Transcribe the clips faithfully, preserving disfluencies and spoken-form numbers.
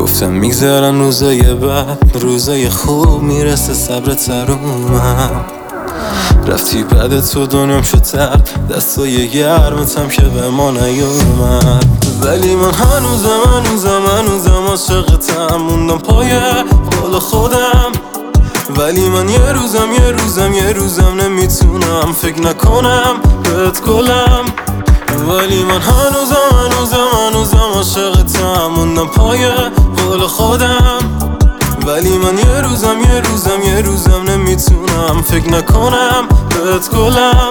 گفتم میگذرن روزای بعد، روزای خوب میرسه صبر ترومم. رفتی بعد تو دنیام شد ترد، دستای گرمتم که به ما نیومد. ولی من هنوزم هنوزم هنوزم عاشقتم، موندم پای قول خودم. ولی من یه روزم یه روزم یه روزم نمیتونم فکر نکنم بهت گلم. ولی من هنوزم هنوزم هنوزم عاشقتم، موندم پای قول خودم. ولی من یه روزم یه روزم یه روزم نمیتونم فکر نکنم بهت گلم.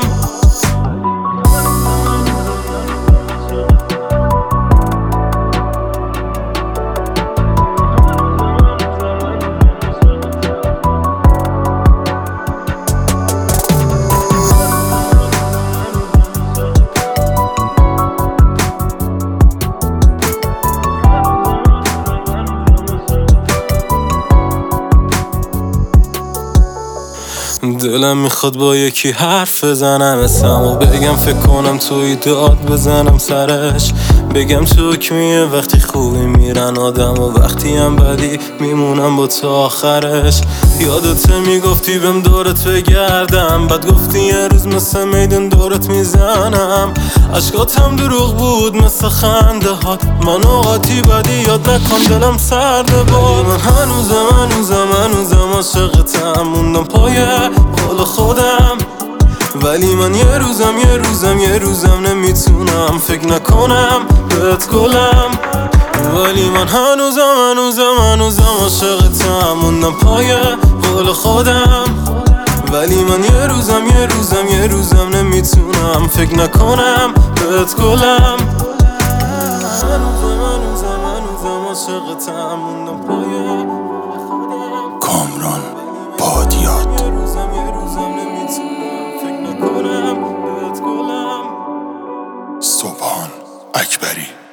دلم میخواد با یکی حرف بزنم اسمو بگم، فکر کنم توی داد بزنم سرش. بگم تو حکمیه وقتی خوبی میرن آدم و وقتی هم بدی میمونم با تو آخرش. یادته میگفتی بهم دورت بگردم، بعد گفتی یه روز مثل میدون دورت میزنم. عشقاتم دروغ بود مثل خنده هات، من اوقاتی بدی یاد نکن دلم سرده بود. من هنوزم هنوزم هنوزم عاشقتم، موندم پای قول خودم. ولی من یه روزم یه روزم یه روزم نمیتونم فکر نکنم بهت گلم. ولی من هنوزم هنوزم هنوزم عاشقتم، موندم پای قول خودم. ولی من یه روزم یه روزم یه روزم نمیتونم فکر نکنم بهت گلم. هنوزم هنوزم هنوزم عاشقتم، موندم پای خودم. کامران بادیاد. سبحان اکبری.